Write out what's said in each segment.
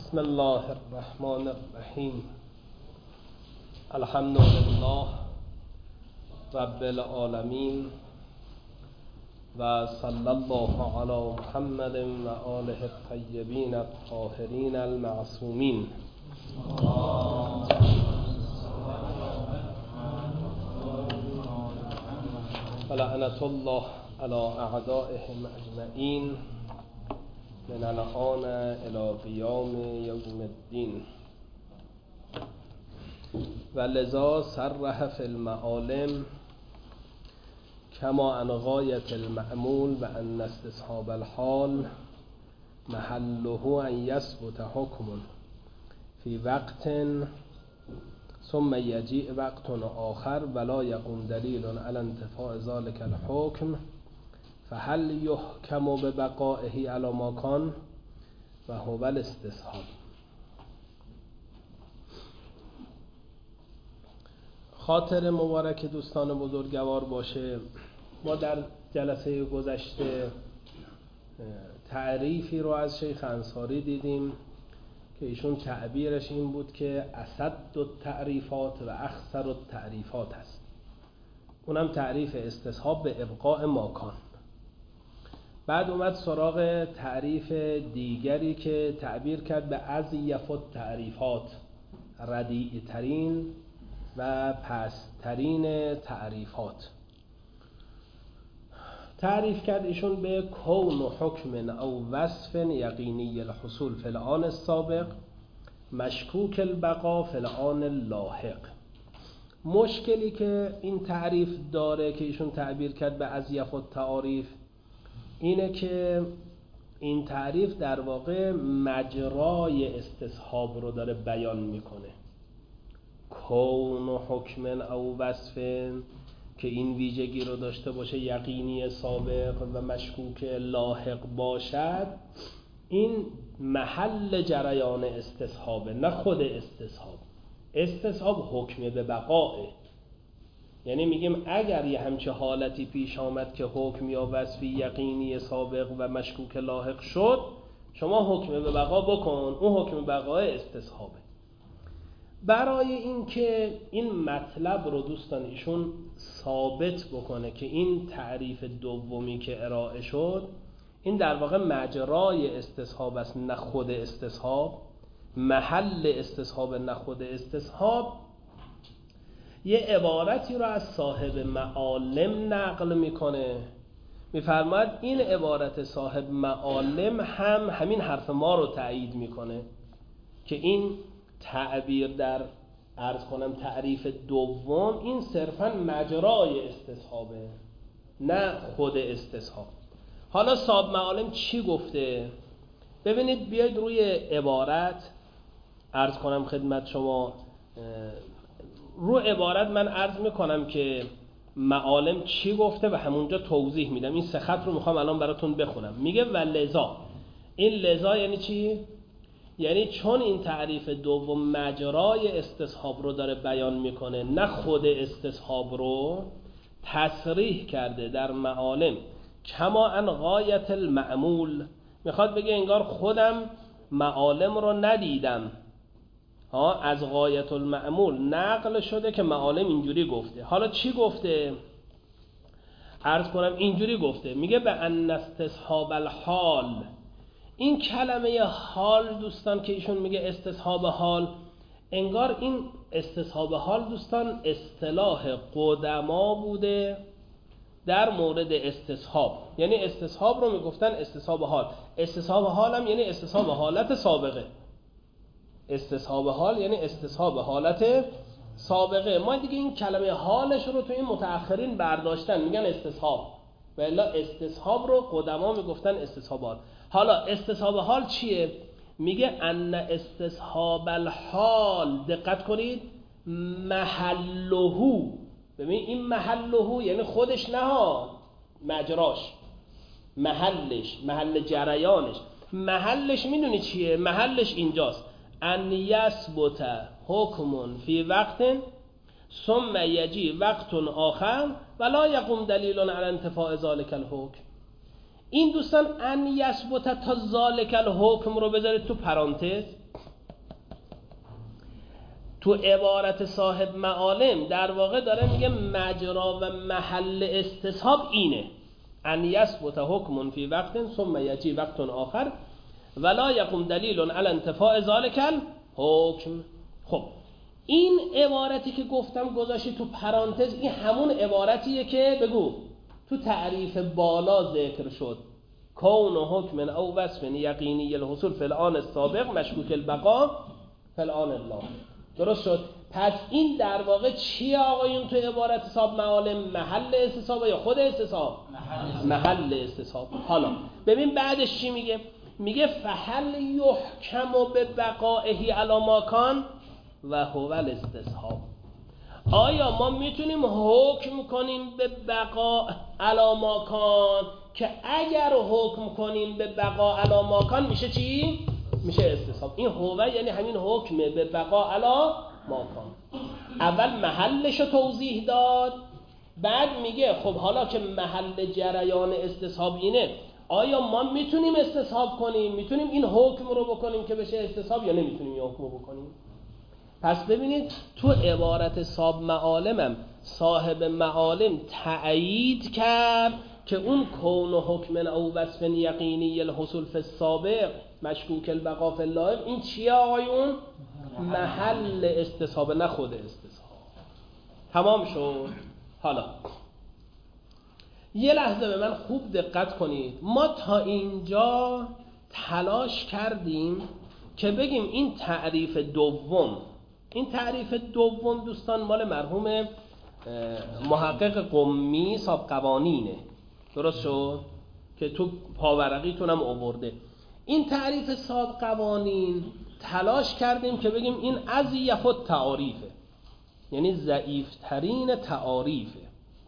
بسم الله الرحمن الرحیم. الحمد لله رب العالمین و صلی الله علی محمد و آله الطیبین الطاهرین المعصومین. و لعنة الله علی اعدائهم اجمعین من الآن الى قیام یوم الدین. و لذا صرح فی المعالم کما عن غایة المعمول و ان استصحاب الحال محله ان یثبت حکم فی وقت ثم یجیء وقت آخر ولا یقوم دلیل علی انتفاء ذلك الحکم فهل یحکم ببقائه علی ما کان و هو الاستصحاب. خاطر مبارک دوستان بزرگوار باشه. ما در جلسه گذشته تعریفی رو از شیخ انصاری دیدیم که ایشون تعبیرش این بود که اسد التعریفات و اخسر التعریفات است. اونم تعریف استصحاب به ابقاء ماکان. بعد اومد سراغ تعریف دیگری که تعبیر کرد به اضیف التعریفات، ردیع ترین و پسترین تعریفات. تعریف کرد ایشون به کون و حکم او وصف یقینی الحصول فی الآن السابق مشکوک البقا فی الآن اللاحق. مشکلی که این تعریف داره که ایشون تعبیر کرد به اضیف التعاریف اینه که این تعریف در واقع مجرای استصحاب رو داره بیان میکنه. کون و حکم او وصف که این ویژگی رو داشته باشه یقینی سابق و مشکوک لاحق باشد، این محل جریان استصحابه نه خود استصحاب. استصحاب حکم به بقائه، یعنی میگیم اگر یه همچه حالتی پیش آمد که حکم یا وصفی یقینی سابق و مشکوک لاحق شد، شما حکم به بقا بکن، اون حکم بقا استصحابه. برای اینکه این مطلب رو دوستان ایشون ثابت بکنه که این تعریف دومی که ارائه شد این در واقع مجرای استصحاب است نه خود استصحاب، محل استصحاب نه خود استصحاب، یه عبارتی رو از صاحب معالم نقل میکنه. میفرماید این عبارت صاحب معالم هم همین حرف ما رو تایید میکنه که این تعبیر در عرض کنم تعریف دوم این صرفا مجرای استصحابه نه خود استصحاب. حالا صاحب معالم چی گفته؟ ببینید، بیاید روی عبارت عرض کنم خدمت شما. رو عبارت من عرض میکنم که معالم چی گفته و همونجا توضیح میدم. این سه خط رو میخوام الان براتون بخونم. میگه و لذا. این لذا یعنی چی؟ یعنی چون این تعریف دوم مجرای استصحاب رو داره بیان میکنه نه خود استصحاب رو، تصریح کرده در معالم کما عن غایة المعمول. میخواد بگه انگار خودم معالم رو ندیدم، از غایة المعمول نقل شده که معالم اینجوری گفته. حالا چی گفته؟ عرض کنم اینجوری گفته. میگه به ان استصحاب الحال. این کلمه حال دوستان که ایشون میگه استصحاب حال، انگار این استصحاب حال دوستان اصطلاح قدما بوده در مورد استصحاب. یعنی استصحاب رو میگفتن استصحاب حال. استصحاب حال هم یعنی استصحاب حالت سابقه. استصحاب حال یعنی استصحاب حالت سابقه. ما دیگه این کلمه حالش رو تو این متأخرین برداشتن میگن استصحاب، و الا استصحاب رو قدما میگفتن استصحاب حال. حالا استصحاب حال چیه؟ میگه ان استصحاب الحال، دقت کنید، محله. ببین این محله یعنی خودش نه ها، مجراش، محلش، محل جریانش. محلش میدونی چیه؟ محلش اینجاست. ان یثبت حکم فی وقت ثم یجی وقت آخر ولا یقوم دلیل علی انتفاء ذلک الحکم. این دوستان ان یثبت تا ذلک الحکم رو بذارید تو پرانتز. تو عبارت صاحب معالم در واقع داره میگه مجرا و محل استصحاب اینه ان یثبت حکم فی وقت ثم یجی وقت آخر ولا یقوم دلیل علی انتفاء ذلک الحکم. خب این عبارتی که گفتم گذاشتی تو پرانتز، این همون عبارتیه که بگو تو تعریف بالا ذکر شد، کون و حکم او وصف یقینی الحصول فی الآن السابق مشکوک البقا فی الآن الله. درست شد؟ پس این در واقع چیه آقایون تو عبارت صاحب معالم؟ محل استصحاب یا خود استصحاب؟ محل استصحاب. حالا ببین بعدش چی میگه؟ میگه فهل یحکم به بقائه علی ما کان و هو الاستصحاب. آیا ما میتونیم حکم کنیم به بقا علی ما کان که اگر حکم کنیم به بقا علی ما کان میشه چی؟ میشه استصحاب. این هو یعنی همین حکم به بقا علی ما کان. اول محلش رو توضیح داد، بعد میگه خب حالا که محل جریان استصحاب اینه، آیا ما میتونیم استصحاب کنیم؟ میتونیم این حکم رو بکنیم که بشه استصحاب یا نمیتونیم این حکم رو بکنیم؟ پس ببینید تو عبارت صاحب معالمم صاحب معالم تأیید کرد که اون کون و حکم او وصف یقینی الحصول فی السابق مشکوک البقا فی اللائق، این چیه آقایون؟ محل استصحاب، نه خود استصحاب. تمام شد. حالا یه لحظه به من خوب دقت کنید. ما تا اینجا تلاش کردیم که بگیم این تعریف دوم دوستان مال مرحوم محقق قمی صاحب قوانینه. درست شد؟ که تو پاورقیتون هم آورده. این تعریف صاحب قوانین تلاش کردیم که بگیم این اضعف التعاریفه، یعنی ضعیفترین تعاریفه.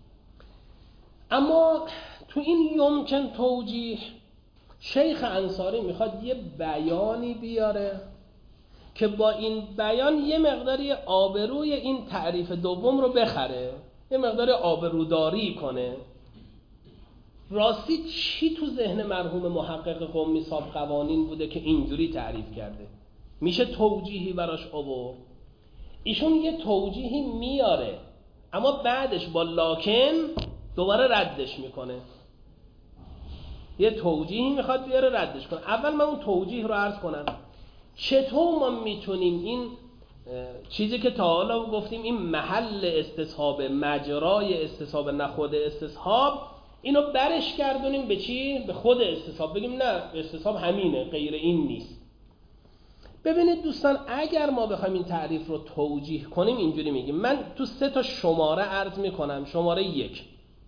اما تو این یمکن توجیه شیخ انصاری میخواد یه بیانی بیاره که با این بیان یه مقداری آبروی این تعریف دوم رو بخره، یه مقداری آبروداری کنه. راستی چی تو ذهن مرحوم محقق قمی صاحب قوانین بوده که اینجوری تعریف کرده؟ میشه توجیهی براش آورد؟ ایشون یه توجیهی میاره اما بعدش با لاکن دوباره ردش میکنه. یه توجیهی میخواد بیاره ردش کنه. اول من اون توجیه رو عرض کنم. چطور ما میتونیم این چیزی که تا حالا گفتیم این محل استصحاب، مجرای استصحاب نه خود استصحاب، اینو برش گردونیم به چی؟ به خود استصحاب. بگیم نه استصحاب همینه، غیر این نیست. ببینید دوستان، اگر ما بخوایم این تعریف رو توجیه کنیم اینجوری میگیم. من تو 3 شماره عرض میکنم. شماره 1،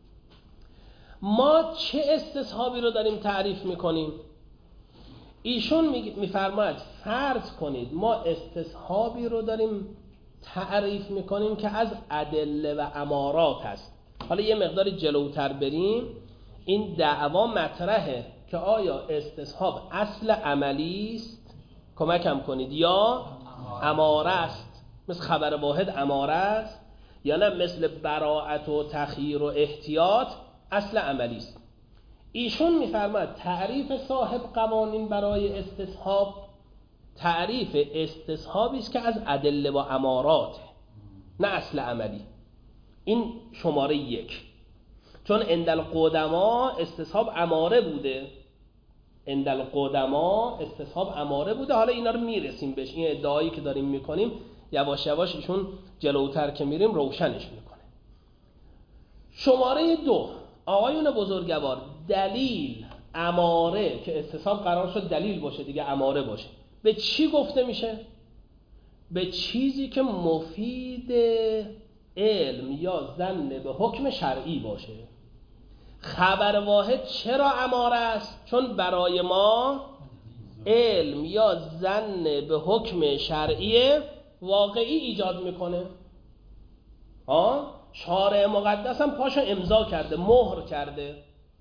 ما چه استصحابی رو داریم تعریف میکنیم؟ ایشون میفرماید فرض کنید ما استصحابی رو داریم تعریف میکنیم که از ادله و امارات هست. حالا یه مقدار جلوتر بریم، این دعوا مطرحه که آیا استصحاب اصل عملی است، کمکم کنید، یا اماره است؟ مثل خبر واحد اماره است، یا نه مثل براءت و تخییر و احتیاط اصل عملی است؟ ایشون میفرماید تعریف صاحب قوانین برای استصحاب تعریف استصحابی است که از ادله و امارات، نه اصل عملی. این شماره 1. چون عندالقدما استصحاب اماره بوده، عندالقدما استصحاب اماره بوده. حالا اینا رو میرسیم بهش. این ادعایی که داریم میکنیم یواش یواش ایشون جلوتر که میریم روشنش میکنه. شماره 2، آقایون بزرگوار، دلیل اماره که استصحاب قرار شد دلیل باشه دیگه، اماره باشه، به چی گفته میشه؟ به چیزی که مفید علم یا ظن به حکم شرعی باشه. خبر واحد چرا اماره است؟ چون برای ما علم یا ظن به حکم شرعی واقعی ایجاد میکنه. شارع مقدس هم پاشو امضا کرده، مهر کرده.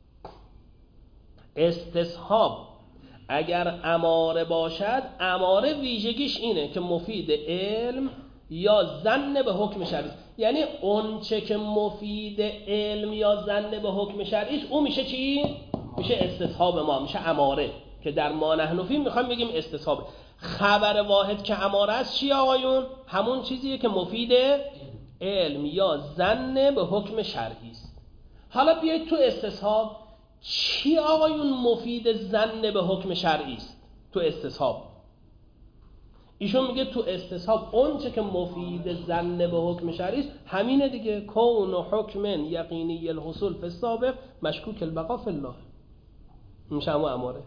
استصحاب اگر اماره باشد، اماره ویژگیش اینه که مفید علم یا ظن به حکم شرعی، یعنی اون چه که مفید علم یا ظن به حکم شرعی است، اون میشه چی؟ میشه استصحاب ما، میشه اماره. که در ما نحن فیه میخوایم بگیم استصحاب. خبر واحد که اماره است چی آقایون؟ همون چیزیه که مفید علم یا ظن به حکم شرعی است. حالا بیایید تو استصحاب چی آقایون مفید ظن به حکم شرعی است؟ تو استصحاب ایشون میگه تو استصحاب اون چه که مفید ظن به حکم شرعی است همینه دیگه، کون و حکم یقینی الحصول فی السابق مشکوک البقا فی الله. میشه همون اماره،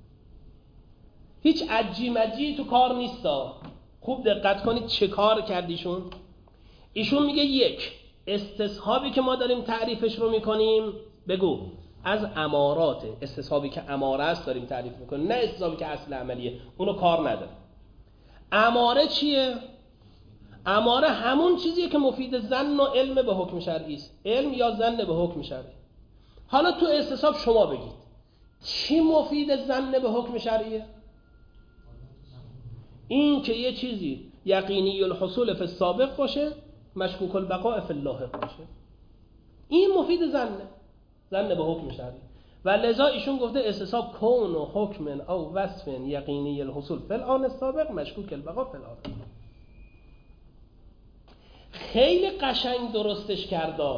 هیچ عجی مجی تو کار نیستا. خوب دقت کنید چه کار کردیشون. ایشون میگه یک، استصحابی که ما داریم تعریفش رو میکنیم بگو از امارات، استصحابی که اماره است داریم تعریف میکنیم، نه استصحابی که اصل عملیه، اونو کار نداره. اماره چیه؟ اماره همون چیزیه که مفید ظن و علم به حکم شرعی است، علم یا ظن به حکم شرعی. حالا تو استصحاب شما بگید چی مفید ظن به حکم شرعیه؟ این که یه چیزی یقینی الحصول فی السابق باشه مشکوک البقاء فی اللاحق باشه، این مفید ظن به حکم شرعی. و لذا ایشون گفته استصحاب کون و حکم او وصف یقینی الحصول فی الآن السابق مشکوک البقاء فی الآن. خیلی قشنگ درستش کرده.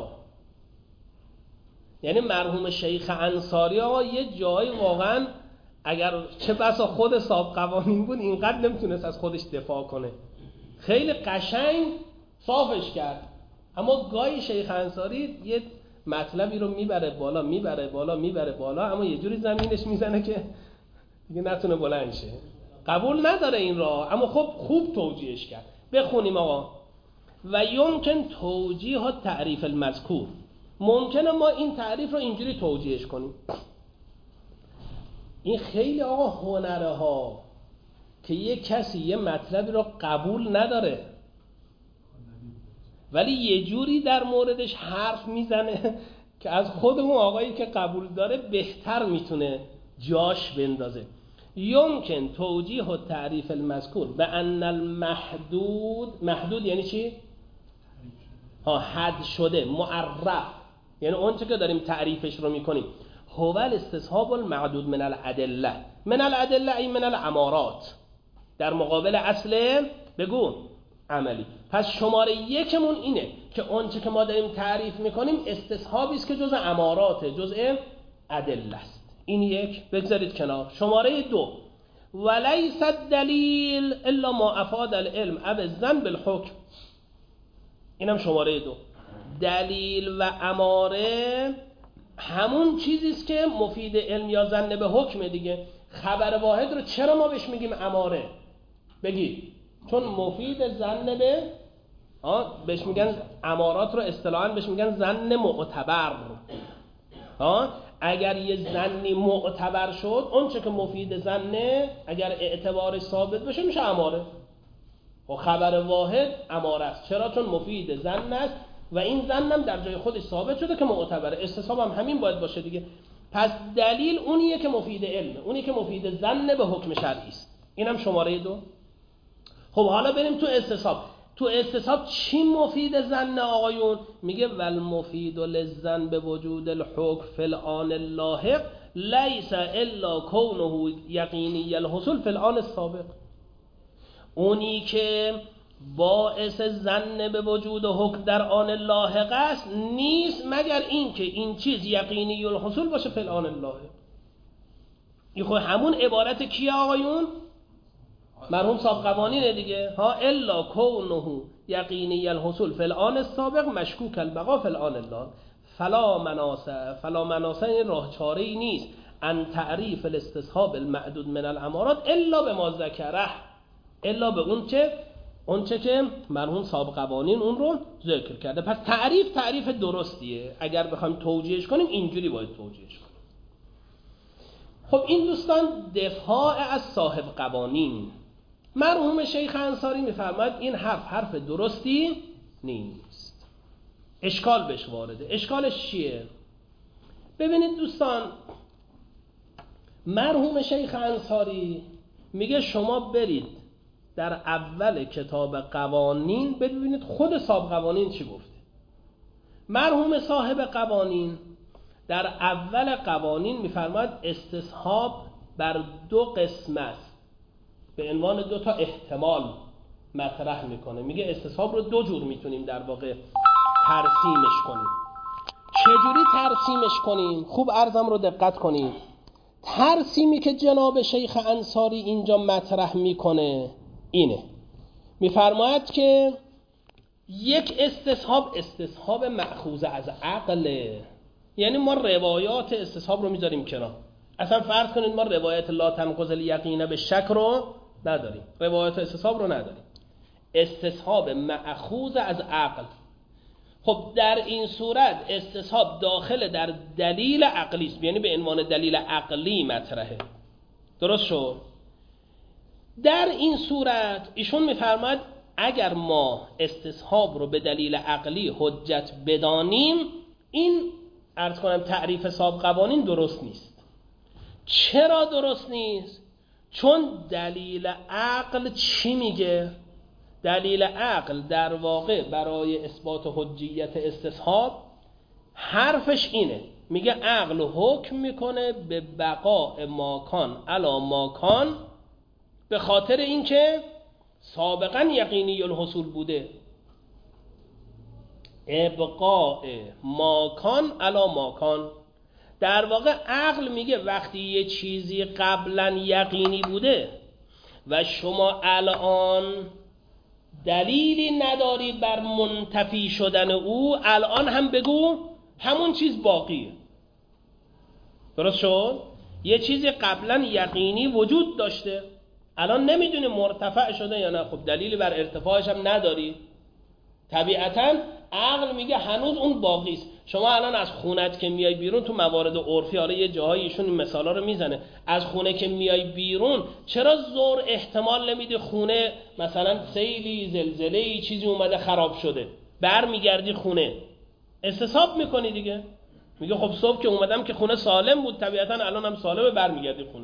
یعنی مرحوم شیخ انصاری آقا یه جایی واقعا اگر چه بسا خود صاحب قوانین بود اینقدر نمیتونست از خودش دفاع کنه، خیلی قشنگ صافش کرد. اما گاهی شیخ انصاری یه مطلبی رو میبره بالا اما یه جوری زمینش میزنه که دیگه نتونه بلند شه، قبول نداره این را، اما خب خوب توجیهش کرد. بخونیم آقا. و یمکن توجیه تعریف المذکور، ممکنه ما این تعریف رو اینجوری توجیهش کنیم. این خیلی آقا هنره ها که یه کسی یه مطلبی رو قبول نداره ولی یه جوری در موردش حرف میزنه که از خودمون آقایی که قبول داره بهتر میتونه جاش بندازه. یمکن توجیه و تعریف المذکور به ان المحدود، محدود یعنی چی؟ حد شده، معرف، یعنی اون چه که داریم تعریفش رو میکنیم، هو الاستصحاب المعدود من الادله، من الادله ای من الامارات، در مقابل اصل بگو عملی. پس شماره یکمون اینه که اون چه که ما داریم تعریف میکنیم استصحابی است که جزء اماراته، جزء ادله است. این یک بگذارید کنار. شماره دو، ولیس الدلیل الا ما افاد العلم او الظن بالحکم. اینم شماره دو. دلیل و اماره همون چیزیست که مفید علم یا ظن به حکم دیگه. خبر واحد رو چرا ما بهش میگیم اماره؟ بگید چون مفید ظن به بهش میگن امارات رو اصطلاحاً بهش میگن ظن معتبر. اگر یه ظنی معتبر شد اون چه که مفید ظنه اگر اعتبارش ثابت بشه میشه اماره. و خبر واحد اماره است. چرا؟ چون مفید ظن است و این ظن هم در جای خودش ثابت شده که معتبره. استصحاب هم همین باید باشه دیگه. پس دلیل اونیه که مفید علم، اونی که مفید ظن به حکم شرعی است. اینم شماره دو. خب حالا بریم تو استصحاب. تو استصحاب چی مفید ظن آقایون؟ میگه والمفید للظن به وجود الحکم فی الآن اللاحق لیس الا کونه یقینی الحصول فی الآن السابق. اونی که باعث ظن به وجود حکم در آن لاحق است نیست مگر این که این چیز یقینی الحصول باشه فی الآن اللاحق. این خود همون عبارت کیه آقایون؟ مرحوم صاحب قوانینه دیگه. الا کونه یقینی الحصول فی الآن السابق مشکوک البقا فی الآن اللاحق فلا مناسه این راه چاره ای نیست ان تعریف الاستصحاب المعدود من الامارات الا به ما ذکره، الا به اون چه که مرحوم صاحب قوانین اون رو ذکر کرده. پس تعریف درستیه. اگر بخوایم توجیهش کنیم اینجوری باید توجیهش کنیم. خب این دوستان دفاع از صاحب قوانین. مرحوم شیخ انصاری میفرماید این حرف درستی نیست، اشکال بهش وارده. اشکالش چیه؟ ببینید دوستان، مرحوم شیخ انصاری میگه شما برید در اول کتاب قوانین ببینید خود صاحب قوانین چی گفته. مرحوم صاحب قوانین در اول قوانین میفرماید استصحاب بر دو قسمت به عنوان دو تا احتمال مطرح میکنه. میگه استصحاب رو دو جور میتونیم در واقع ترسیمش کنیم. چجوری ترسیمش کنیم؟ خوب عرضم رو دقت کنیم. ترسیمی که جناب شیخ انصاری اینجا مطرح میکنه اینه، میفرماید که یک استصحاب مأخوذ از عقله. یعنی ما روایات استصحاب رو میذاریم کنار. اصلا فرض کنید ما روایت لا تنقض الیقین به شک رو نداریم، روایت استصحاب رو نداریم، استصحاب مأخوذ از عقل. خب در این صورت استصحاب داخل در دلیل عقلی است، یعنی به عنوان دلیل عقلی مطرحه. درست شد؟ در این صورت ایشون میفرماید اگر ما استصحاب رو به دلیل عقلی حجت بدانیم، این عرض کنم تعریف صاحب قوانین درست نیست. چرا درست نیست؟ چون دلیل عقل چی میگه؟ دلیل عقل در واقع برای اثبات حجیت استصحاب حرفش اینه، میگه عقل حکم میکنه به بقاء ماکان علی ماکان به خاطر اینکه سابقا یقینی الحصول بوده. ابقاء ماکان علی ماکان، در واقع عقل میگه وقتی یه چیزی قبلا یقینی بوده و شما الان دلیلی نداری بر منتفی شدن او، الان هم بگو همون چیز باقیه. درست شد؟ یه چیزی قبلا یقینی وجود داشته، الان نمیدونی مرتفع شده یا نه، خب دلیلی بر ارتفاعش هم نداری. طبیعتاً عقل میگه هنوز اون باقی است. شما الان از خونت که میای بیرون، تو موارد عرفی حالا یه جاهایی ایشون این مثالا رو میزنه، از خونه که میای بیرون چرا زور احتمال نمیدی خونه مثلا سیلی زلزله‌ای چیزی اومده خراب شده، برمیگردی خونه استصحاب میکنی دیگه. میگه خب صبح که اومدم که خونه سالم بود، طبیعتاً الان هم سالمه، برمیگردی خونه.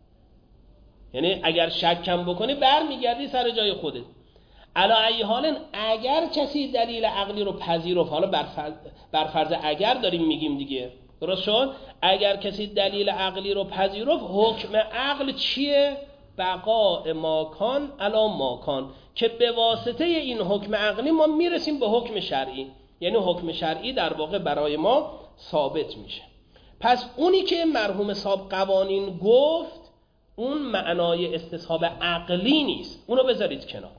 یعنی اگر شکم بکنی برمیگردی سر جای خودت. علی ای حال اگر کسی دلیل عقلی رو پذیرفت، حالا بر فرض اگر داریم میگیم دیگه، درست شد؟ اگر کسی دلیل عقلی رو پذیرفت، حکم عقل چیه؟ بقاء ماکان علی ماکان، که به واسطه این حکم عقلی ما میرسیم به حکم شرعی، یعنی حکم شرعی در واقع برای ما ثابت میشه. پس اونی که مرحوم صاحب قوانین گفت اون معنای استصحاب عقلی نیست، اونو بذارید کنار.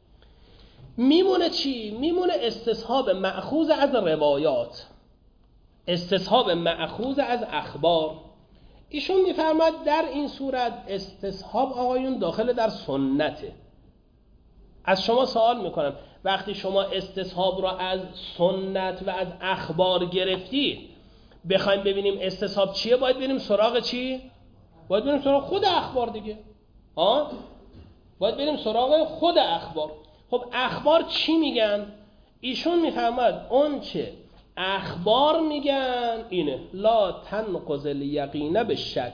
میمونه چی؟ میمونه استصحاب مأخوذ از روایات، استصحاب مأخوذ از اخبار. ایشون میفرماد در این صورت استصحاب آقایون داخل در سنته. از شما سوال میکنم، وقتی شما استصحاب را از سنت و از اخبار گرفتی، بخوایم ببینیم استصحاب چیه، باید بریم سراغ چی؟ باید بریم سراغ خود اخبار دیگه. باید بریم سراغ خود اخبار. خب اخبار چی میگن؟ ایشون میفهمد اون چه اخبار میگن اینه لا تنقض الیقین به شک.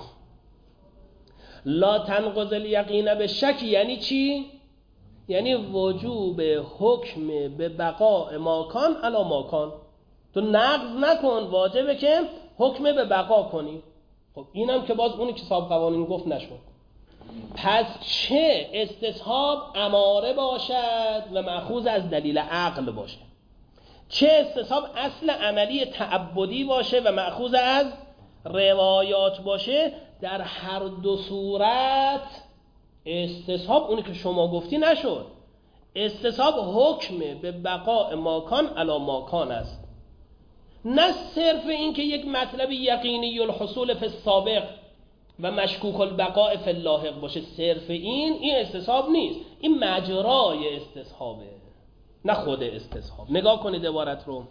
لا تنقض الیقین به شک یعنی چی؟ یعنی وجوب حکم به بقاء ماکان علی ماکان. تو نقض نکن، واجبه که حکم به بقا کنی. خب اینم که باز اونی که صاحب قوانین گفت نشد. پس چه استصحاب اماره باشد و مأخوذ از دلیل عقل باشه، چه استصحاب اصل عملی تعبدی باشه و مأخوذ از روایات باشه، در هر دو صورت استصحاب اونی که شما گفتی نشد. استصحاب حکم به بقاء ماکان علی ماکان است، نه صرف این که یک مطلب یقینی الحصول فی السابق و مشکوک البقاء فی اللاحق باشه. صرف این استصحاب نیست، این مجرای استصحابه نه خود استصحاب. نگاه کنید عبارت رو.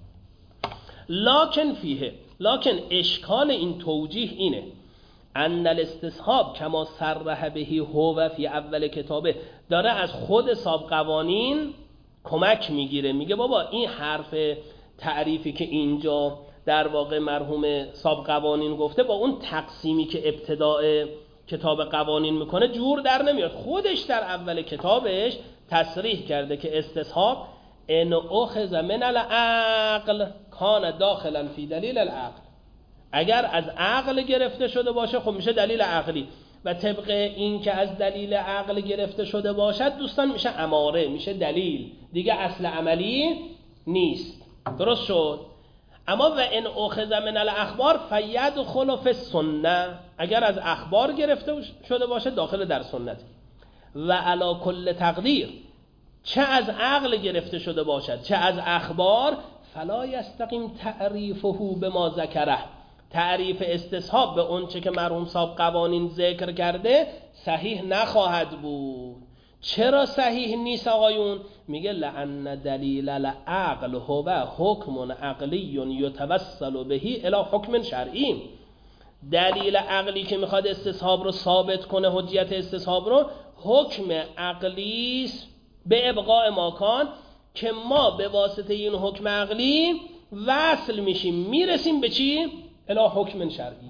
لکن اشکال این توجیه اینه ان الاستصحاب کما صرح به هو فی اول کتابه، داره از خود صاحب قوانین کمک میگیره، میگه بابا این حرف تعریفی که اینجا در واقع مرحوم صاحب قوانین گفته با اون تقسیمی که ابتداء کتاب قوانین میکنه جور در نمیاد. خودش در اول کتابش تصریح کرده که استصحاب ان اخذ من العقل کان داخلا فی دلیل العقل. اگر از عقل گرفته شده باشه خب میشه دلیل عقلی و طبق این که از دلیل عقل گرفته شده باشد دوستان میشه اماره، میشه دلیل، دیگه اصل عملی نیست. درست شد؟ اما و ان اخذ من الاخبار فیدخل فی السنه، اگر از اخبار گرفته شده باشه داخل در سنت. و علی کل تقدیر، چه از عقل گرفته شده باشد چه از اخبار، فلا یستقیم تعریفه بما ذکره، تعریف استصحاب به اون چه که مرحوم صاحب قوانین ذکر کرده صحیح نخواهد بود. چرا صحیح نیست آقایون؟ میگه لأن دلیل العقل هو حکم عقلی یتوسل به الی حکم شرعی. دلیل عقلی که میخواد استصحاب رو ثابت کنه، حجیت استصحاب رو، حکم عقلی به ابقاء ماکان که ما به واسطه این حکم عقلی وصل میشیم، میرسیم به چی؟ الی حکم شرعی،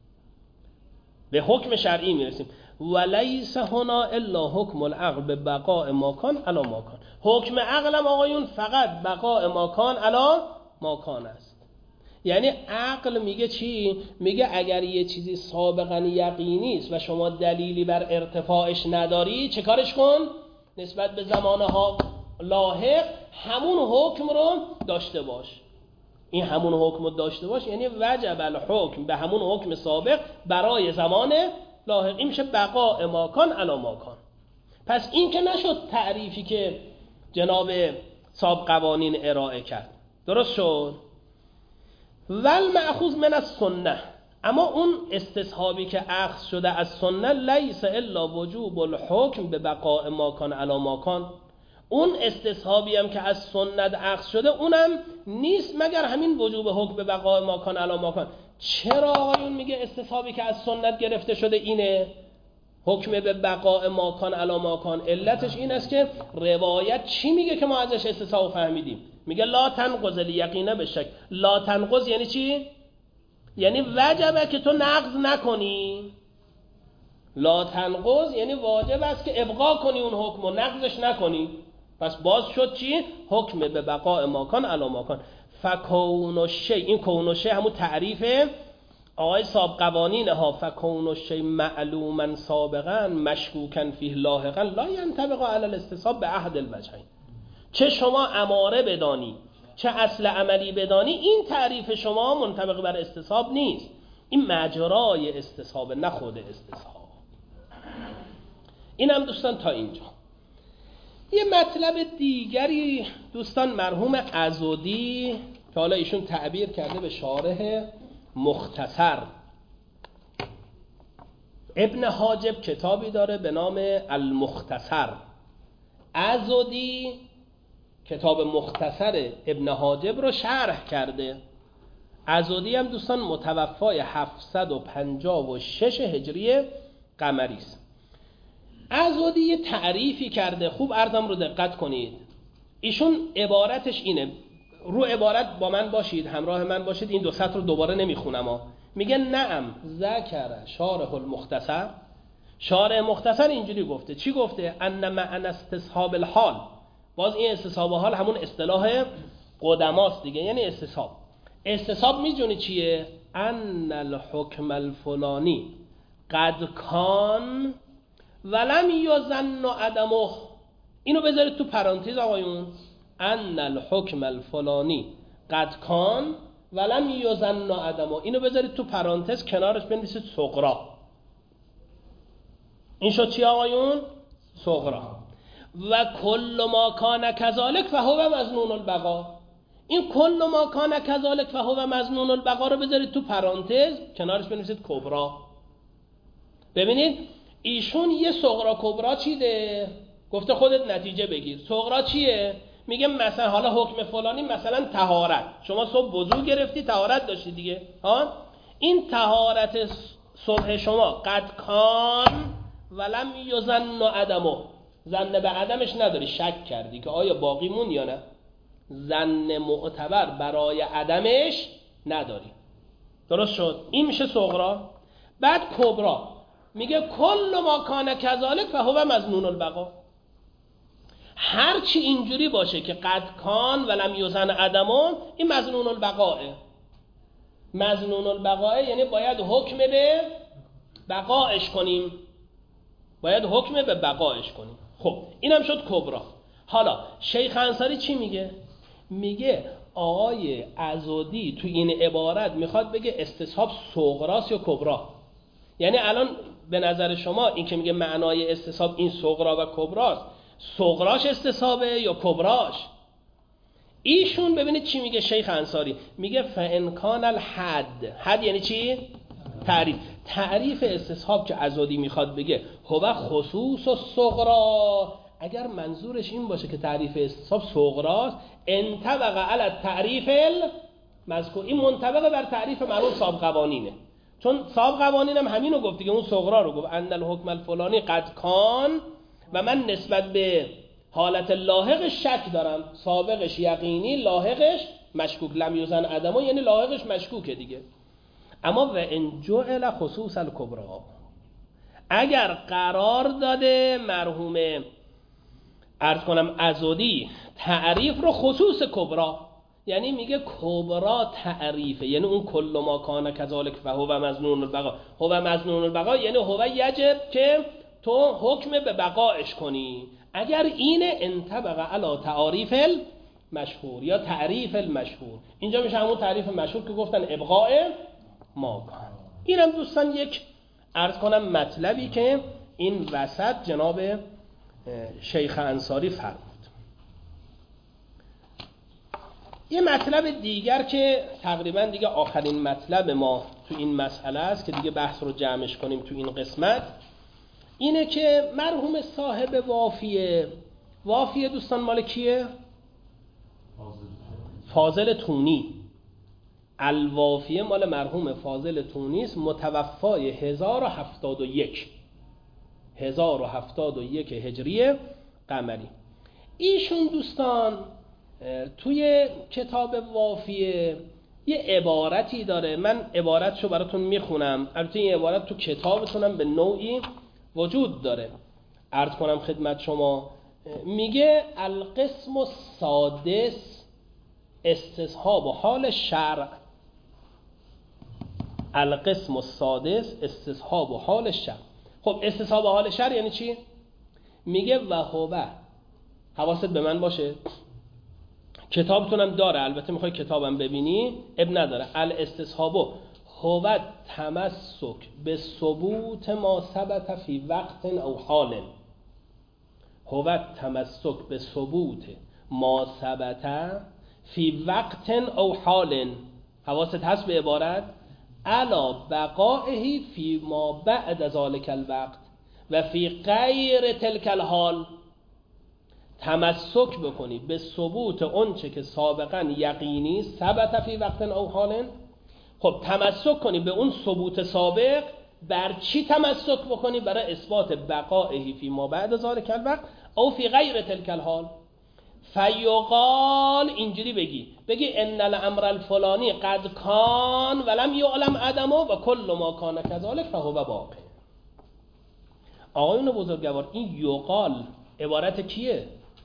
به حکم شرعی میرسیم. ولیس هنا الا حکم العقل به بقاء ماکان علی ماکان. حکم عقلم آقایون فقط بقاء ماکان علی ماکان است. یعنی عقل میگه چی؟ میگه اگر یه چیزی سابقا یقینی است و شما دلیلی بر ارتفاعش نداری چه کارش کن؟ نسبت به زمانها لاحق همون حکم رو داشته باش. این همون حکم رو داشته باش یعنی وجب الحکم به همون حکم سابق برای زمان لاحق. این میشه بقاء ماکان علی ماکان. پس این که نشد تعریفی که جناب صاحب قوانین ارائه کرد. درست شد؟ ول مأخوذ من السنه، اما اون استصحابی که اخذ شده از سنه لیس الا وجوب الحکم به بقاء ماکان علی ماکان. اون استصحابی هم که از سنت اخذ شده اونم نیست مگر همین وجوب حکم به بقاء ماکان علی ماکان. چرا آقایون میگه استصحابی که از سنت گرفته شده اینه حکم به بقاء ماکان علی ماکان؟ علتش این است که روایت چی میگه که ما ازش استصحاب فهمیدیم؟ میگه لا تنقض الیقین بالشک. لا تنقض یعنی چی؟ یعنی وجبه که تو نقض نکنی. لا تنقض یعنی واجب است که ابقا کنی اون حکم و نقضش نکنی. پس باز شد چی؟ حکم به بقاء ماکان علی ماکان. فکون الشیء، این کون الشیء همون تعریف آقای صاحب قوانین ها. فکون الشیء معلوما سابقا مشکوکا فیه لاحقا لا ینطبق علی الاستصحاب به احد الوجهین. چه شما اماره بدانی چه اصل عملی بدانی، این تعریف شما منطبق بر استصحاب نیست. این مجرای استصحاب نه خود استصحاب. این هم دوستان تا اینجا. یه مطلب دیگری دوستان مرحوم عضدی که حالا ایشون تعبیر کرده به شارح مختصر، ابن حاجب کتابی داره به نام المختصر. عضدی کتاب مختصر ابن حاجب رو شرح کرده. عضدی هم دوستان متوفای 756 هجری قمری است. عضدی یه تعریفی کرده، خوب عرضم رو دقت کنید. ایشون عبارتش اینه، رو عبارت با من باشید، همراه من باشید، این دو سطر رو دوباره نمیخونم. میگه نعم ذکر شارح المختصر، شارح مختصر اینجوری گفته. چی گفته؟ ان معنی استصحاب الحال، باز این استصحاب حال همون اصطلاح قدماست دیگه، یعنی استصحاب. استصحاب میدونی چیه؟ ان الحکم الفلانی قد کان ولم یظن عدمه. اینو بذارید تو پرانتز آقایون. ان الحکم الفلانی قد کان ولم یظن عدمه، اینو بذارید تو پرانتز کنارش بنویسید صغرا. این شد چی آقایون؟ صغرا. و کل ما کان کذالک فهو مظنون البقا. این کل ما کان کذالک فهو مظنون البقا رو بذارید تو پرانتز کنارش بنویسید کبرا. ببینید ایشون یه صغرا کبرا چیده، گفته خودت نتیجه بگیر. صغرا چیه؟ میگه مثلا حالا حکم فلانی مثلا طهارت، شما صبح وضو گرفتی طهارت داشتی دیگه ها، این طهارت صبح شما قد کان ولم یظن عدمه، ظن به عدمش نداری، شک کردی که آیا باقی مون یا نه، ظن معتبر برای عدمش نداری. درست شد؟ این میشه صغرا. بعد کبرا میگه کل ما کان کذالک فهو مظنون البقا. هر چی اینجوری باشه که قد کان ولم یظن عدمه، این مظنون البقاه. مظنون البقاء یعنی باید حکم به بقایش کنیم، باید حکم به بقایش کنیم. خب اینم شد کبرا. حالا شیخ انصاری چی میگه؟ میگه آقای عضدی تو این عبارت میخواد بگه استصحاب صغراست یا کبرا. یعنی الان به نظر شما این که میگه معنای استصحاب این صغرا و کبراست، صغراش استصحابه یا کبراش؟ ایشون ببینید چی میگه شیخ انصاری، میگه فإن کان الحد، حد یعنی چی؟ تعریف استصحاب که عضدی میخواد بگه هو خصوص الصغرا، اگر منظورش این باشه که تعریف استصحاب صغراست، انطبق علی التعریف المذکور، این منطبق بر تعریف مرحوم صاحب قوانینه. چون صاحب قوانین هم همینو گفت دیگه، اون صغرا رو گفت ان الحکم الفلانی قد کان، و من نسبت به حالت لاحقش شک دارم، سابقش یقینی، لاحقش مشکوک، لم یزن عدمو یعنی لاحقش مشکوکه دیگه. اما و ان جعل خصوص الکبرا، اگر قرار داده مرحوم عرض کنم عضدی تعریف رو خصوص کبرا، یعنی میگه کبرا تعریفه، یعنی اون کل ما کان کذالک فهو مظنون البقا، هو مظنون البقا یعنی هو یجب که تو حکم به بقایش کنی. اگر این انطبق علی تعریف المشهور یا تعریف المشهور، اینجا میشه همون تعریف مشهور که گفتن ابقاء ما کان. اینم دوستان یک عرض کنم مطلبی که این وسط جناب شیخ انصاری فرمود. یه مطلب دیگر که تقریبا دیگه آخرین مطلب ما تو این مسئله است که دیگه بحث رو جمعش کنیم تو این قسمت، اینه که مرحوم صاحب وافیه دوستان مال کیه؟ فاضل تونی. الوافیه مال مرحوم فاضل تونی است، متوفای 1071 هجری قمری. ایشون دوستان توی کتاب وافیه یه عبارتی داره، من عبارتشو براتون میخونم، البته این عبارت تو کتابتونم به نوعی وجود داره، عرض کنم خدمت شما. میگه القسم السادس استصحاب حال شرع. القسم السادس استصحاب حال شرع. خب استصحاب حال شرع یعنی چی؟ میگه و هو، حواست به من باشه، کتابتونم داره، البته میخوای کتابم ببینی اب نداره. الاستصحاب هو تمسک به ثبوت ما ثبت فی وقت او حال. هو تمسک به ثبوت ما ثبت فی وقت او حال، حواست هست به عبارت، علا بقائه فی ما بعد ذلک الوقت و فی غیر تلک الحال. تمسک بکنی به ثبوت اونچه که سابقا یقینی ثبت فی وقت او حال. خب تمسک کنی به اون ثبوت سابق، بر چی تمسک بکنی؟ برای اثبات بقائه فی ما بعد ذلک الوقت او فی غیر تلک الحال. فیقال، اینجوری بگی ان الامر الفلانی قد کان ولم یعلم عدمه و کل ما کان کذالک فهو باقی. آقایون بزرگوار، این یقال عبارت کیه؟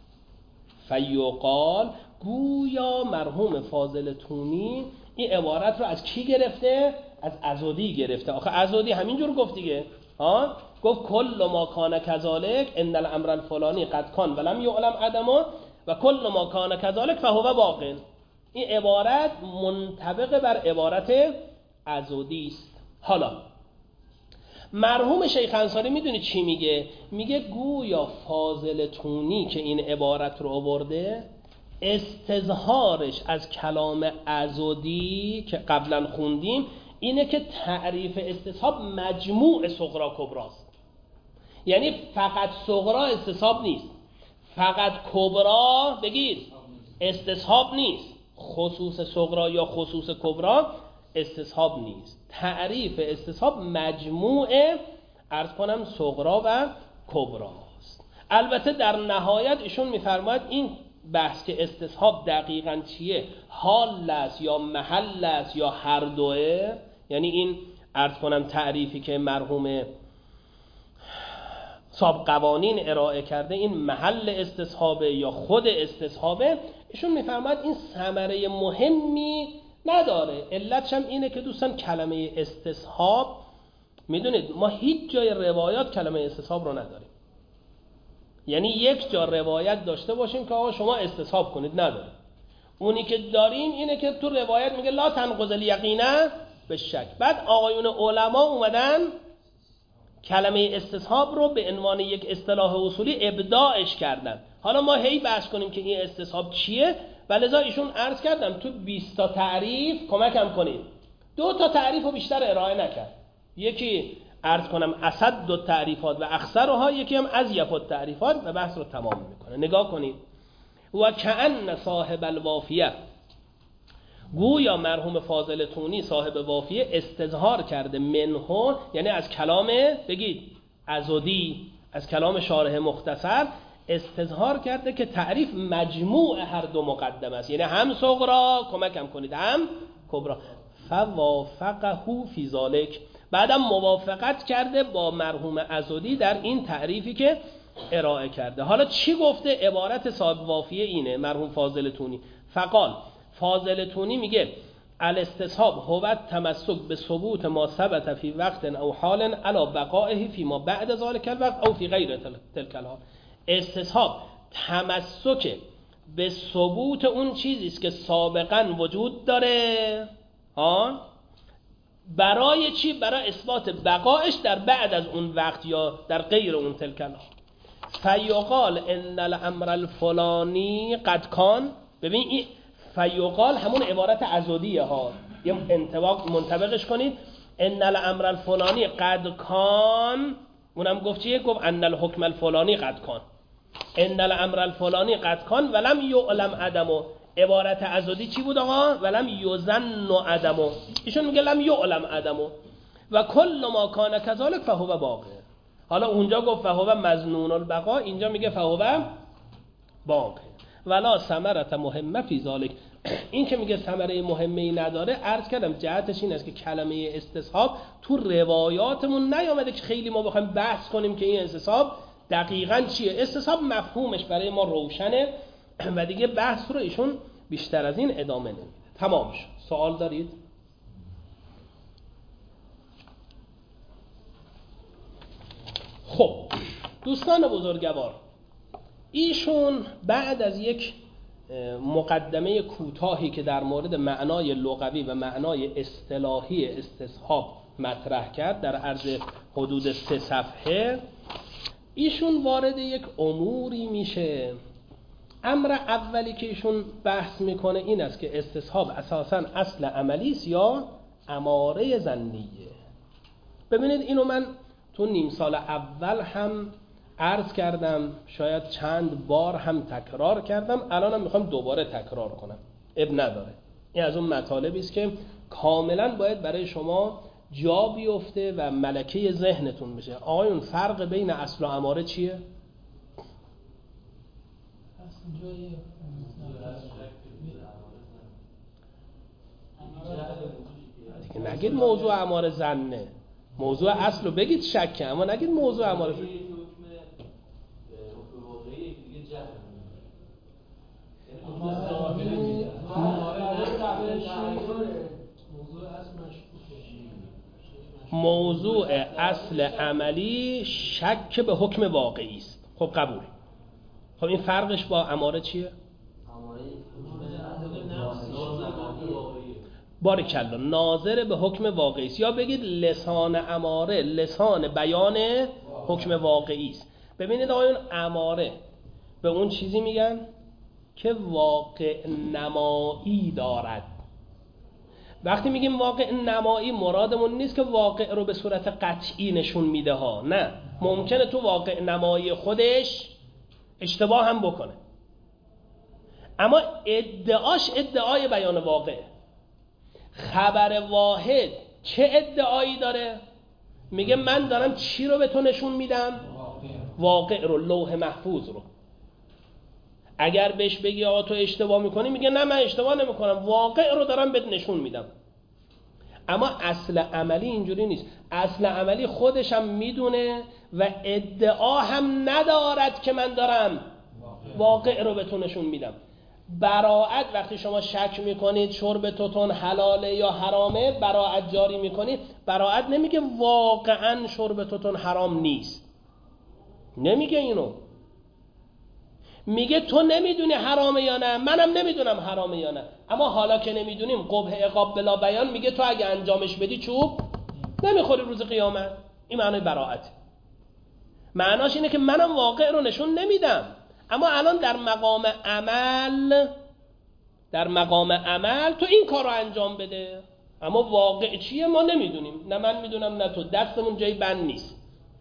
فیقال، گویا مرحوم فاضل تونی این عبارت رو از کی گرفته؟ از عضدی گرفته. آخه عضدی همینجور گفت دیگه، گفت کل ما کان کذالک ان الامر الفلانی قد کان ولم یعلم عدمه و کل ما کان کذالک فهو باقی. این عبارت منطبق بر عبارت عضدی است. حالا مرحوم شیخ انصاری میدونی چی میگه؟ میگه گویا فاضل تونی که این عبارت رو آورده، استظهارش از کلام عضدی که قبلا خوندیم اینه که تعریف استصحاب مجموع صغرا کبراست. یعنی فقط صغرا استصحاب نیست، فقط کبرا بگید استصحاب نیست، خصوص صغرا یا خصوص کبرا استصحاب نیست. تعریف استصحاب مجموع عرض کنم صغرا و کبراست. البته در نهایت ایشون میفرماید این بحث که استصحاب دقیقاً چیه، حال است یا محل است یا هر دوه، یعنی این عرض کنم تعریفی که مرحوم صاحب قوانین ارائه کرده این محل استصحابه یا خود استصحابه، ایشون میفرماید این ثمره مهمی نداره. علتش هم اینه که دوستان کلمه استصحاب، میدونید ما هیچ جای روایات کلمه استصحاب رو نداریم. یعنی یک جا روایت داشته باشیم که آقا شما استصحاب کنید، نداره. اونی که داریم اینه که تو روایت میگه لا تنقض الیقین بالشک. بعد آقایون علما اومدن کلمه استصحاب رو به عنوان یک اصطلاح اصولی ابداعش کردن. حالا ما هی بحث کنیم که این استصحاب چیه، ولذا ایشون عرض کردم تو 20 تا تعریف کمکم کنید. 2 تا تعریف رو بیشتر ارائه نکرد. یکی عرض کنم اسد دو تعریفات و اخسرها، یکی هم اضیف التعریفات و بحث رو تمام میکنه. نگاه کنید. و کأن صاحب الوافیه، گویا مرحوم فاضل تونی صاحب وافیه استظهار کرده منه، یعنی از کلام بگید عضدی، از کلام شارح مختصر استظهار کرده که تعریف مجموع هر دو مقدم است، یعنی هم صغرا کمکم کنید هم کبرا. فوافقه فی ذلک، بعدم موافقت کرده با مرحوم عضدی در این تعریفی که ارائه کرده. حالا چی گفته؟ عبارت صاحب وافیه اینه، مرحوم فاضل تونی. فقال، فاضل تونی میگه الاستصحاب هو تمسک به ثبوت ما ثبت فی وقت او حال علی بقائه فی ما بعد ذلک الوقت او فی غیر تلک الحال. استصحاب تمسک به ثبوت اون چیزی است که سابقا وجود داره، برای چی؟ برای اثبات بقایش در بعد از اون وقت یا در غیر اون تلک الحال. فیقال ان الامر الفلانی قد کان. ببین این فیقال همون عبارت عضدیه ها، یه منطبقش کنید. ان الامر الفلانی قد کان، اونم گفت چیه؟ گفت ان الحکم الفلانی قد کان. ان الامر الفلانی قد کان ولم یعلم عدمو. عبارت عضدی چی بود آقا؟ ولم یظن عدمو. ایشون میگه لم یعلم عدمو و کل ما کان کذالک فهو باقی. حالا اونجا گفت فهو مظنون البقا، اینجا میگه فهو باقی. ولا ثمرة مهمه فی ذلک. این که میگه ثمره مهمه‌ای نداره، عرض کردم جهتش این است که کلمه استصحاب تو روایاتمون نیامده که خیلی ما بخوایم بحث کنیم که این استصحاب دقیقاً چیه. استصحاب مفهومش برای ما روشنه و دیگه بحث رو ایشون بیشتر از این ادامه نمیده. تمام شد. سوال دارید؟ خب دوستان بزرگوار، ایشون بعد از یک مقدمه کوتاهی که در مورد معنای لغوی و معنای اصطلاحی استصحاب مطرح کرد در عرض حدود 3 صفحه، ایشون وارد یک اموری میشه. امر اولی که ایشون بحث میکنه این است که استصحاب اساساً اصل عملی است یا اماره ظنیه. ببینید اینو من تو نیم سال اول هم عرض کردم، شاید چند بار هم تکرار کردم، الانم میخوام دوباره تکرار کنم، اب نداره. این از اون مطالبی است که کاملا باید برای شما جا بیفته و ملکه ذهنتون بشه. آقایون فرق بین اصل و اماره چیه؟ دیگه نگید موضوع اماره ظنه، موضوع اصل رو بگید شکه، اما نگید موضوع اماره ظنه. موضوع اصل عملی شک به حکم واقعی است. خب قبول. خب این فرقش با اماره چیه؟ باریکلا، ناظر به حکم واقعی است، یا بگید لسان اماره لسان بیان حکم واقعی است. ببینید آقایون، اماره به اون چیزی میگن که واقع نمایی دارد. وقتی میگیم واقع نمایی، مرادمون نیست که واقع رو به صورت قطعی نشون میده ها، نه، ممکنه تو واقع نمایی خودش اشتباه هم بکنه، اما ادعاش ادعای بیان واقع. خبر واحد چه ادعایی داره؟ میگه من دارم چی رو به تو نشون میدم؟ واقع رو، لوح محفوظ رو. اگر بهش بگی آقا تو اشتباه میکنی، میگه نه من اشتباه نمیکنم، واقع رو دارم بهت نشون میدم. اما اصل عملی اینجوری نیست. اصل عملی خودش هم میدونه و ادعا هم ندارد که من دارم واقع رو به تو نشون میدم. براعت وقتی شما شک میکنید شرب توتون حلاله یا حرامه، براعت جاری میکنید، براعت نمیگه واقعا شرب توتون حرام نیست، نمیگه اینو، میگه تو نمیدونی حرامه یا نه، منم نمیدونم حرامه یا نه، اما حالا که نمیدونیم قبح عقاب بلا بیان، میگه تو اگه انجامش بدی چوب نمیخوری روز قیامت. این معنای براعت. معناش اینه که منم واقع رو نشون نمیدم، اما الان در مقام عمل تو این کار رو انجام بده، اما واقع چیه ما نمیدونیم، نه من میدونم نه تو، دستمون جای بند نیست.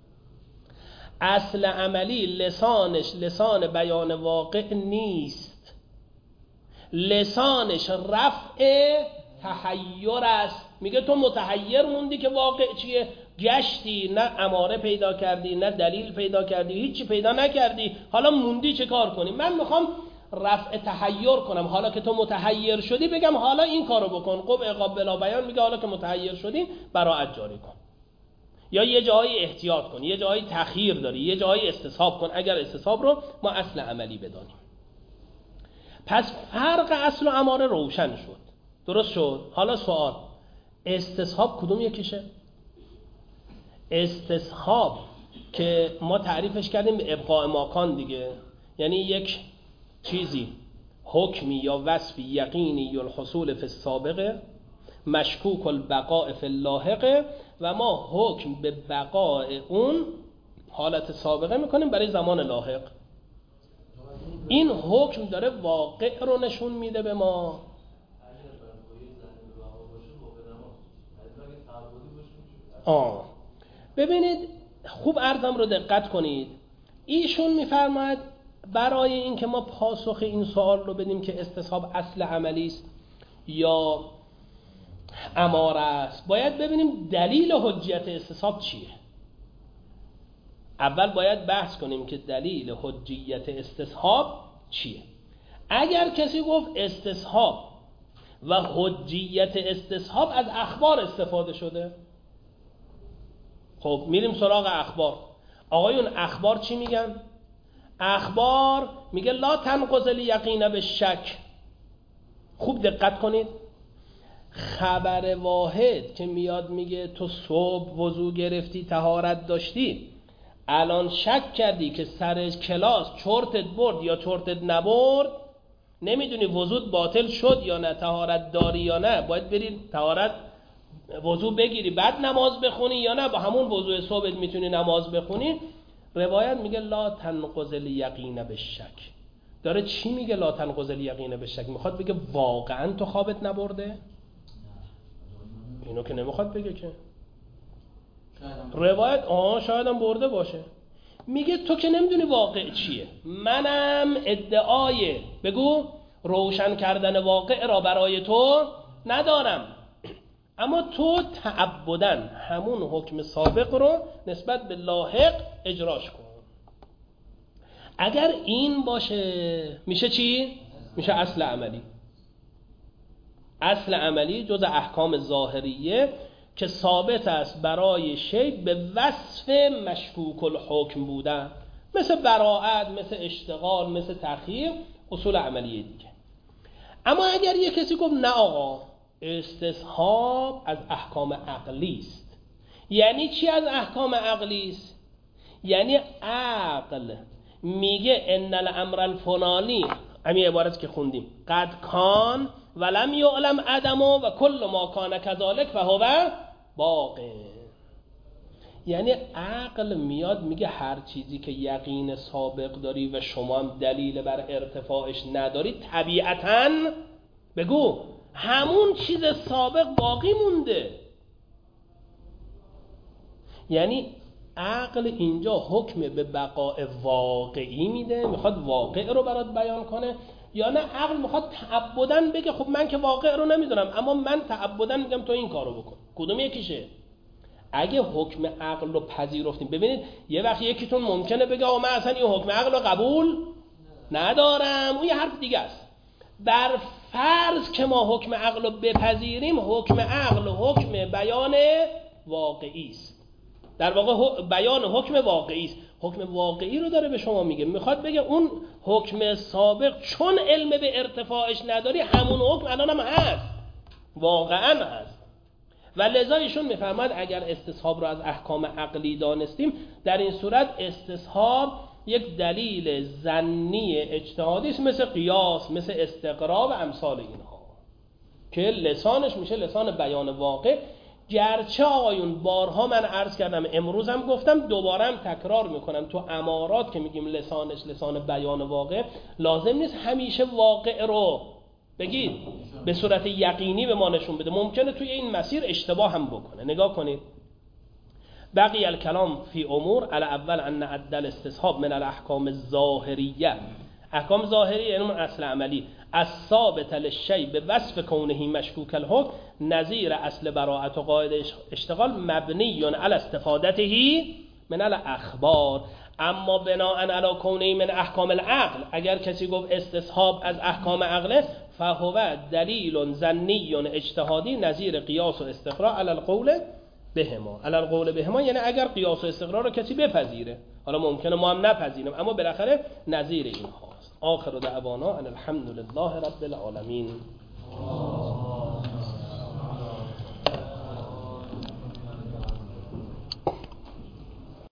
اصل عملی لسانش لسان بیان واقع نیست، لسانش رفع تحیر است. میگه تو متحیر موندی که واقع چیه، گشتی، نه اماره پیدا کردی، نه دلیل پیدا کردی، هیچی پیدا نکردی، حالا موندی چه کار کنی؟ من میخوام رفع تحیر کنم. حالا که تو متحیر شدی بگم حالا این کارو بکن. قبح عقاب بلا بیان میگه حالا که متحیر شدی براعت جاری کن، یا یه جایی احتیاط کن، یه جایی تخییر داری، یه جایی استصحاب کن، اگر استصحاب رو ما اصل عملی بدانیم. پس فرق اصل و اماره روشن شد، درست شد. حالا سوال، استصحاب کدوم یکیشه؟ استصحاب که ما تعریفش کردیم به ابقاء ماکان دیگه، یعنی یک چیزی حکمی یا وصفی یقینی الحصول فی السابقه مشکوک البقاء فی اللاحقه، و ما حکم به بقاء اون حالت سابقه میکنیم برای زمان لاحق. این حکم داره واقع رو نشون میده به ما. ببینید خوب عرضم رو دقت کنید. ایشون میفرماید برای این که ما پاسخ این سوال رو بدیم که استصحاب اصل عملی است یا اماره است، باید ببینیم دلیل حجیت استصحاب چیه. اول باید بحث کنیم که دلیل حجیت استصحاب چیه. اگر کسی گفت استصحاب و حجیت استصحاب از اخبار استفاده شده، خب میریم سراغ اخبار. آقایون اخبار چی میگن؟ اخبار میگه لا تنقض الیقین بالشک. خوب دقت کنید، خبر واحد که میاد میگه تو صبح وضو گرفتی طهارت داشتی، الان شک کردی که سر کلاس چرتت برد یا چرتت نبرد، نمیدونی وضوت باطل شد یا نه، طهارت داری یا نه، باید بری طهارت وضو بگیری بعد نماز بخونی یا نه با همون وضو صبحت میتونی نماز بخونی. روایت میگه لا تنقض الیقین بالشک. داره چی میگه لا تنقض الیقین بالشک؟ میخواد بگه واقعا تو خوابت نبرده؟ اینو که نمیخواد بگه که. روایت شاید هم برده باشه. میگه تو که نمیدونی واقع چیه، منم ادعای بگو روشن کردن واقع را برای تو ندارم، اما تو تعبدن همون حکم سابق رو نسبت به لاحق اجراش کن. اگر این باشه میشه چی؟ میشه اصل عملی. اصل عملی جز احکام ظاهریه که ثابت است برای شی به وصف مشکوک الحکم بودن، مثل براعت، مثل اشتغال، مثل تخییر، اصول عملیه دیگه. اما اگر یه کسی گفت نه آقا استصحاب از احکام عقلی است، یعنی چی از احکام عقلی است؟ یعنی عقل میگه ان الامر الفلانی، همین عبارت که خوندیم، قد کان ولم یعلم عدمه و کل ما کان کذالک فهو باقی. یعنی عقل میاد میگه هر چیزی که یقین سابق داری و شما هم دلیل بر ارتفاعش نداری، طبیعتاً بگو همون چیز سابق باقی مونده. یعنی عقل اینجا حکم به بقاء واقعی میده، میخواد واقع رو برات بیان کنه، یا نه عقل میخواد تعبداً بگه خب من که واقع رو نمیدونم اما من تعبداً میگم تو این کارو بکن. کدوم یکیشه؟ اگه حکم عقل رو پذیرفتیم، ببینید یه وقت یکیتون ممکنه بگه من اصلا این حکم عقل رو قبول ندارم، اون یه حرف دیگه است. بر فرض که ما حکم عقل رو بپذیریم، حکم عقل حکم بیان واقعی است، در واقع بیان حکم واقعی است. حکم واقعی رو داره به شما میگه. میخواد بگه اون حکم سابق چون علم به ارتفاعش نداری، همون حکم الان هم هست، واقعا هست. و لذا ایشون میفرماد اگر استصحاب رو از احکام عقلی دانستیم، در این صورت استصحاب یک دلیل ظنی اجتهادی است، مثل قیاس، مثل استقرا و امثال اینها، که لسانش میشه لسان بیان واقع. گرچه آقایون بارها من عرض کردم، امروزم گفتم، دوبارم تکرار میکنم، تو امارات که میگیم لسانش لسان بیان واقع، لازم نیست همیشه واقع رو بگید به صورت یقینی به ما نشون بده. ممکنه توی این مسیر اشتباه هم بکنه. نگاه کنید، بقی الکلام فی امور علی اول ان عدل استصحاب من الاحکام الظاهریه. احکام ظاهری یعنی اون اصل عملی، الثابت للشیء به وصف کونه مشکوک الحکم، نظیر اصل براءت و قاعده اشتغال مبنی علی استفادته من الاخبار. اما بناء علی کونه من احکام العقل، اگر کسی گفت استصحاب از احکام عقله، فهو دلیل ظنی اجتهادی نظیر قیاس و استقراء علی القول بهما. علی القول بهما یعنی اگر قیاس و استقراء رو کسی بپذیره، حالا ممکنه ما هم نپذیریم، اما بالاخره نظیر این هاست. آخر دعوانا ان الحمد لله رب العالمین.